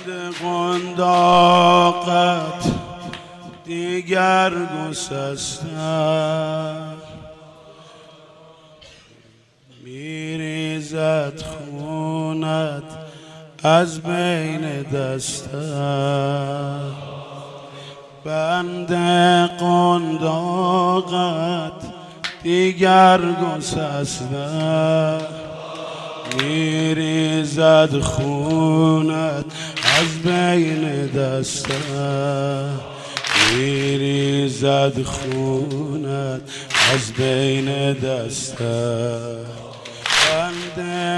بند قنداقت دیگر گسستم، میریزد خونت از بین دستم. بند قنداقت دیگر گسستم، میریزد خونت از بین دستم، میریزد خونت از بین دستم. بند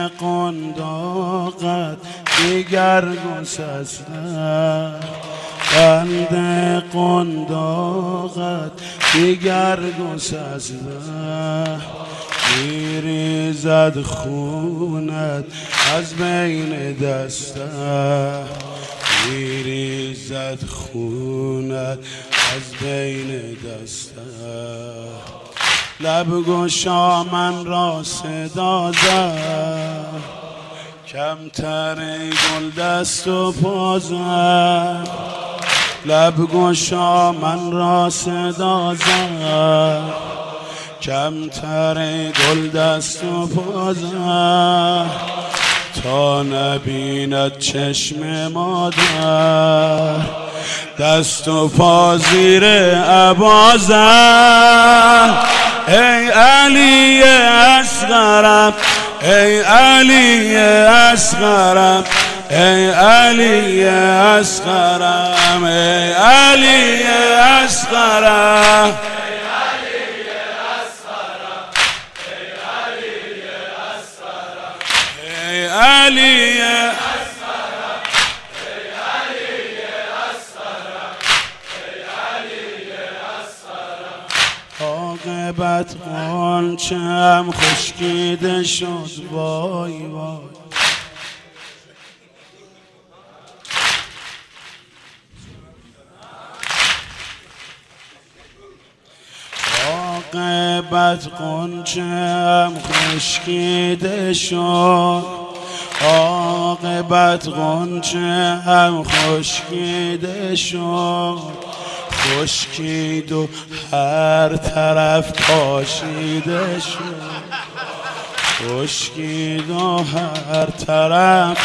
قنداقت دیگر گسستم، بند قنداقت دیگر گسستم، میریزد خونت از بین دستم، میریزد خونت از بین دستم. لب گشا من را صدا زد، کمتر گل دست و پا زد. لب گشا من را صدا زد، کمتر گل دست و پا زد. تا نبیند چشم مادر، دست و پا زیر عبا زد. ای علی اصغرم، ای علی اصغرم، ای علی اصغرم، ای علی اصغرم، ای علی عاقبت غنچه‌ام خشکیده شد، وای وای. عاقبت غنچه‌ام خشکیده شد، عاقبت غنچه‌ام خشکیده شد. خشکید و هر طرف پاشیده شد، خشکید و هر طرف.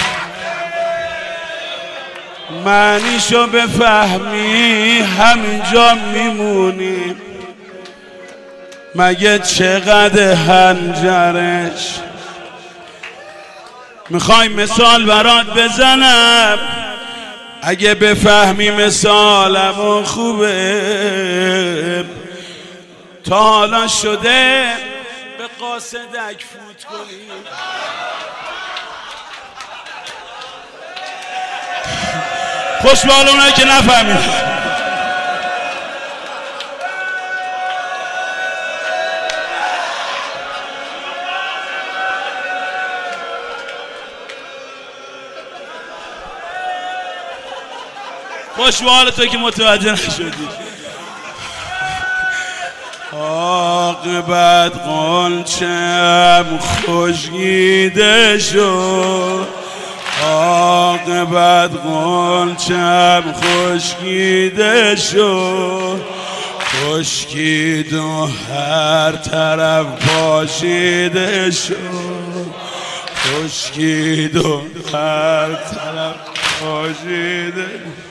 معنیشو بفهمی همینجا میمونیم، مگه چقدر هنجرش. میخوای مثال برات بزنم، اگه بفهمی مثالمو خوبه. تا حالا شده به قاصدک فوت کنی؟ خوشبال اونایی که نفهمید. خوشبال تو که متوجه نشدی. عاقبت غنچه‌ام خشکیده شد، عاقبت غنچه‌ام خشکیده شد. خشکید و هر طرف پاشیده شد، خشکید و هر طرف پاشیده.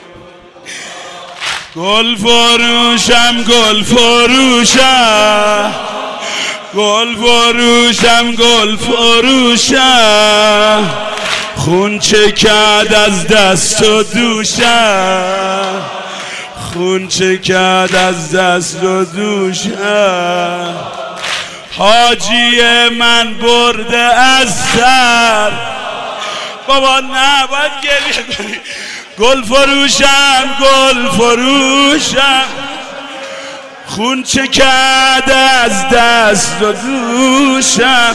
گل فروشم گل فروشم، گل فروشم گل فروشم. خون چکد از دست و دوشم، خون چکد از دست و دوشم. حاجی من برده از سر. بابا نه باید گریه کنی. گل فروشم گل فروشم، خون چکد از دست و دوشم.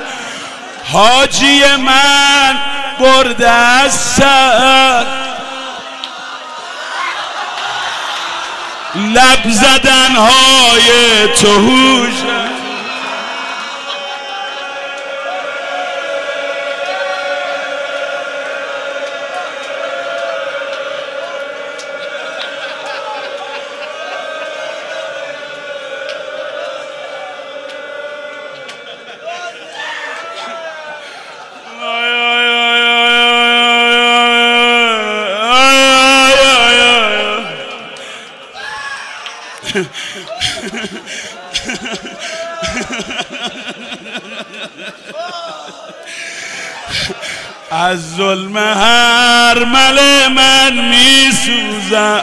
حاجی من برده از سر، لب زدنهای تو هوشم. از ظلم هر مل من می سوزم،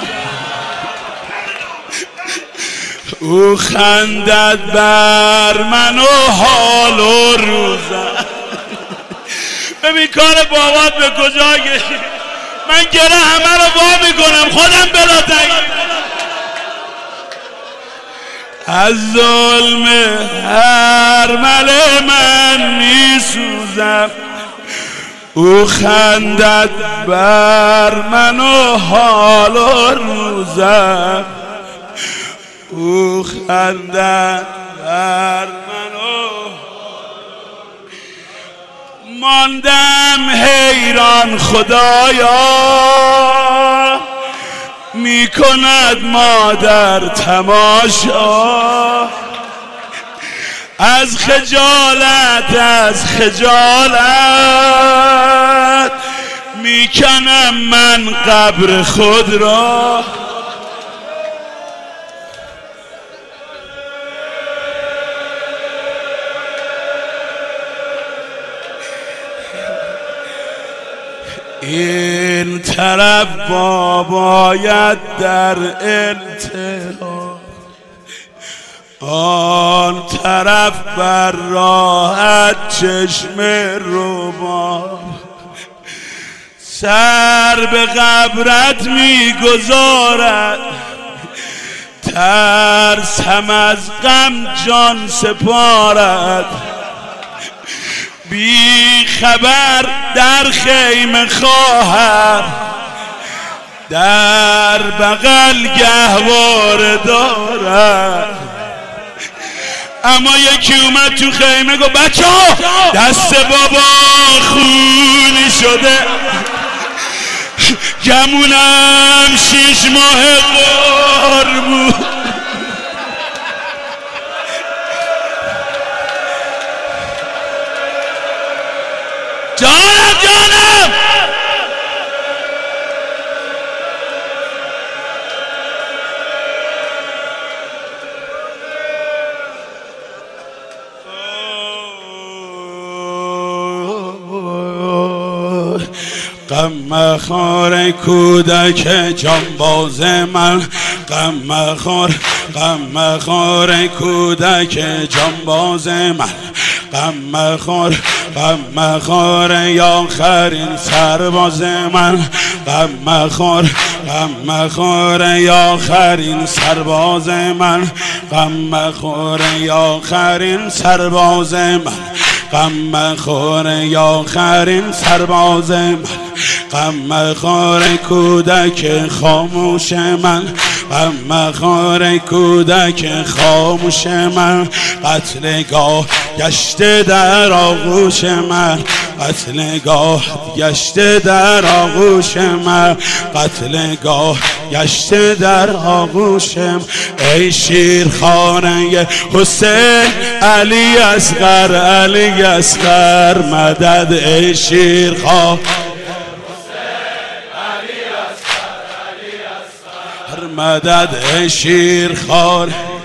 او خندد بر من و حال و روزم. ببین کار بابات به کجا کشید. من گره همه رو وا میکنم خودم بلا تنگی. از ظلم هر مل من می سوزم، او خندد بر من و حال و روزم، او خندد بر من و ماندم حیران خدایا میکند مادر تماشا. از خجالت میکنم من قبر خود را. این طرف باید در التهاب، آن طرف بر راحت چشم رباب. سر به قبرت میگذارد، ترسم از غم جان سپارد. بی خبر در خیمه خواهر، در بغل گهواره دارد. اما یکی اومد تو خیمه گفت بچه ها دست بابا خونی شده، گمونم 6 ماه قار بود. جانم غم مخور کودک جانباز من، غم مخور کودک جانباز من، غم مخور آخرین سرباز من، غم مخور آخرین سرباز من، غم مخور آخرین سرباز من، غم مخور آخرین سرباز من، غم مخور کودک خاموش من، غم مخور کودک خاموش من. قتلگاه گشته در آغوش من، قتلگاه گشته در آغوش من، قتلگاه گشته در آغوشم. ای شیرخانه حسین علی اصغر، علی اصغر مدد. ای شیرخانه مدد. ای شیرخوار